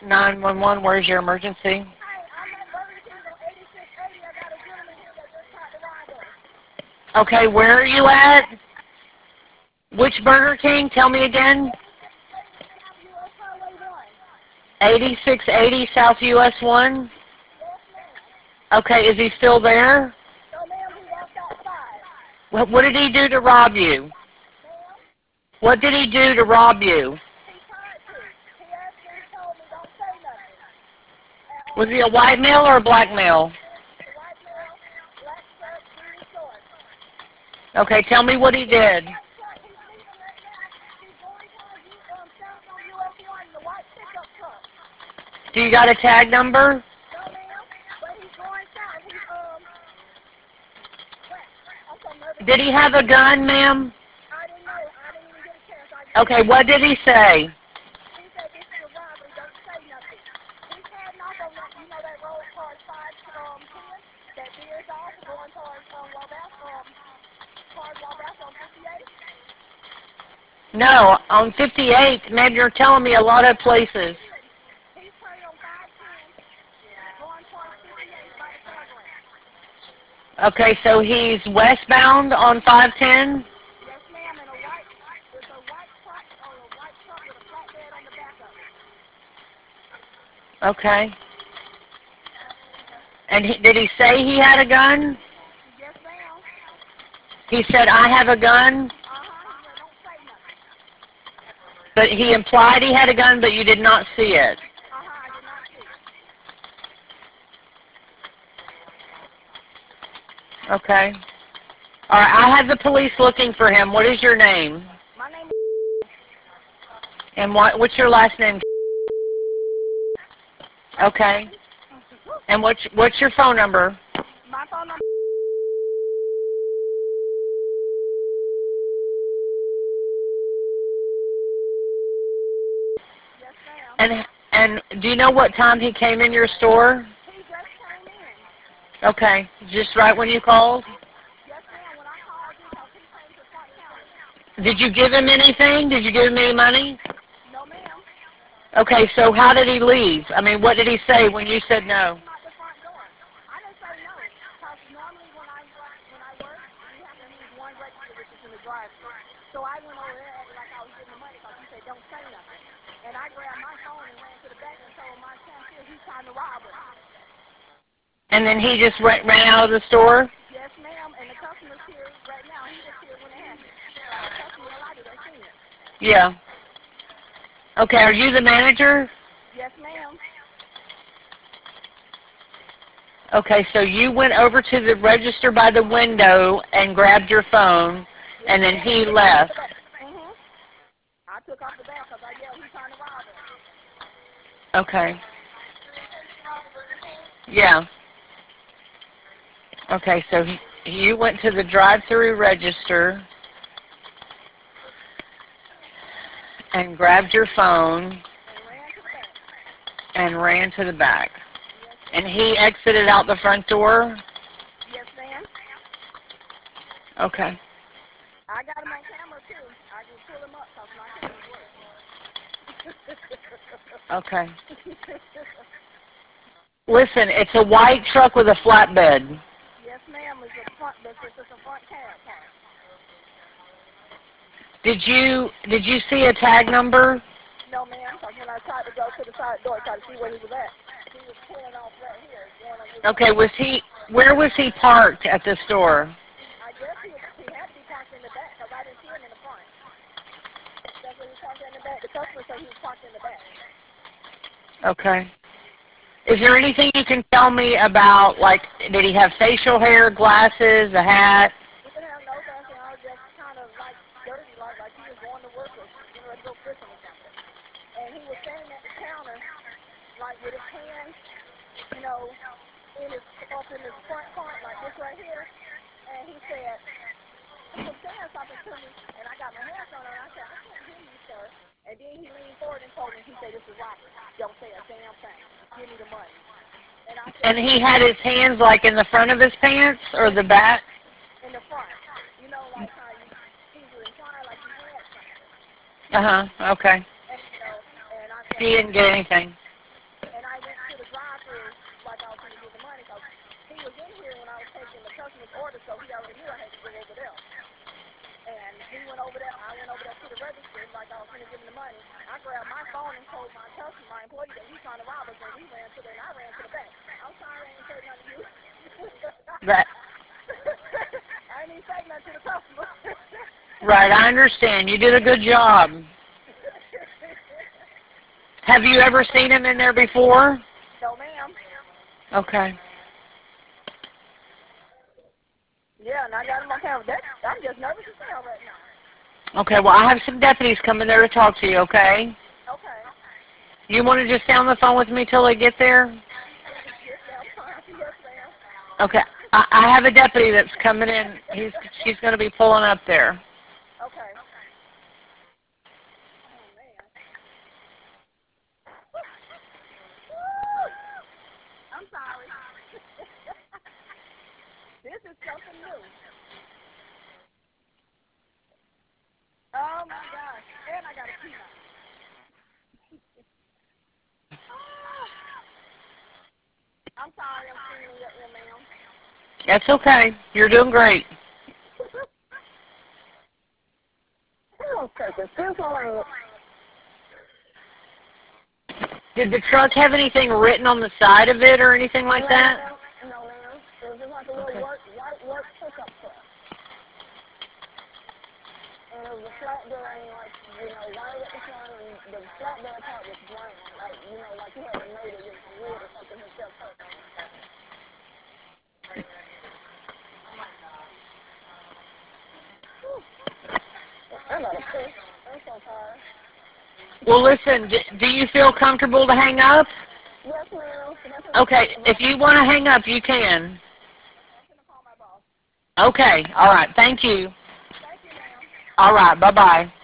911, where's your emergency? Hey, I'm at Burger King on 8680. I got a gentleman here that just tried to rob us. Okay, where are you at? Which Burger King? Tell me again. 8680 South US Highway 1. 8680 South US 1. Yes, ma'am. Okay, is he still there? No, ma'am, he walked outside. What did he do to rob you? Ma'am, What did he do to rob you? he tried to. He told me don't say nothing. And, Was he a white male or a black male? the white male, black shirt, jeans, shorts. Okay, tell me what he did. White truck, he's leaving right now. He's going towards you, south on US 1, the white pickup truck. Do you got a tag number? No, ma'am, but he's going south. He's, crap. I'm so nervous. Did he have a gun, ma'am? I didn't know. I didn't even get a chance. Okay, what did he say? He said this is a robbery. Don't say nothing. He's heading off on that, that road towards 510 that veers off going towards Wabash on 58. No, on 58. Man, you're telling me a lot of places. He's turning on 510 going towards 58 by the fairgrounds. Okay, so he's westbound on 510? Yes, ma'am, and it's a white truck with a flatbed on the back of it. Okay. And did he say he had a gun? Yes, ma'am. He said, I have a gun, He said don't say nothing. but he implied he had a gun, but you did not see it. I did not see it. Okay. All right, I have the police looking for him. What is your name? My name And what's your last name? Okay. And what's your phone number? my phone number. Yes, ma'am. And do you know what time he came in your store? He just came in. Okay. Just right when you called? Yes, ma'am. When I called you, because he came to front counter. Did you give him anything? Did you give him any money? No, ma'am. Okay, so how did he leave? I mean, what did he say when you said He no? came out the front door. I didn't say no, because normally when I work, we have to use one register, which is in the drive-thru. So I went over there acting like I was getting the money, because he said don't say nothing. And I grabbed my phone and ran to the back and told my cashier he's trying to rob us. And then he just ran out of the store? Yes, ma'am. And the customer's here right now. He was here when it happened. The customer alighted and seen it. Yeah. Okay, are you the manager? Yes, ma'am. Okay, so you went over to the register by the window and grabbed your phone, Yes, and then ma'am. he I took off the left. back. I took off the back because I yelled, he's trying to rob us. Okay. Yeah. Okay, so you went to the drive-through register and grabbed your phone And ran to the back. and ran to the back. Yes, And ma'am. he exited out the front door? Yes, ma'am. Okay. I got him on camera, too. I can pull him up because my cameras work. Okay. Listen, it's a white truck with a flatbed. Yes, ma'am. It's a front cab part. Did you see a tag number? No, ma'am, because when I tried to go to the side door, try to see where he was at, he was pulling off right here, going on this Okay, side. where was he parked at the store? I guess he had to be parked in the back because I didn't see him in the front. That's where he was parked in the back. The customer said he was parked in the back. Okay. Is there anything you can tell me about, like, did he have facial hair, glasses, a hat? He didn't have no fashion. I was just kind of like dirty, like he was going to work or getting ready to go fishing or something. And he was standing at the counter, like with his hands, you know, up in his front part, like this right here. And he said, he was saying something to me, and I got my headphone on, and I said, I can't hear you, sir. And then he leaned forward and told me, he said, this is robbery. Don't say a damn thing. Give me the money. And I said, And he had his hands, like, in the front of his pants or yes, the back? in the front. You know, like how he was implying like he had something. Uh-huh, okay. And, and I said, He didn't get anything. customer's order, so he already knew I had to go over there. And he went over there. I went over there to the register, like I was going to give him the money. I grabbed my phone and told my customer, my employee, that he's trying to rob us, and we ran to there, and I ran to the back. I'm sorry I ain't say nothing to you. That, I ain't even say nothing to the customer. right, I understand. You did a good job. Have you ever seen him in there before? No, ma'am. Okay. Yeah, and I got him on camera. I'm just nervous as hell right now. Okay, well, I have some deputies coming there to talk to you, okay? Okay. You want to just stay on the phone with me till they get there? Yes, ma'am. Yes, ma'am. Okay. I have a deputy that's coming in. She's going to be pulling up there. Okay. Oh, man. I'm sorry. This is something new. Oh, my gosh. And I got a key now. I'm sorry I'm screaming in your ear, ma'am. That's okay. You're doing great. Hang on a second. Here's all I need. Did the truck have anything written on the side of it or anything like that? No, ma'am. It was just like a little white work pickup truck. And it was a flatbed, and like, white at the front, and the flatbed part was brown. Like, like he had made it with some wood or something himself. I got a fish. I'm so tired. Well, listen, do you feel comfortable to hang up? Yes, ma'am. Okay, if you want to hang up, you can. Okay, I'm going to call my boss. Okay, all right, thank you. Thank you, ma'am. All right, bye-bye.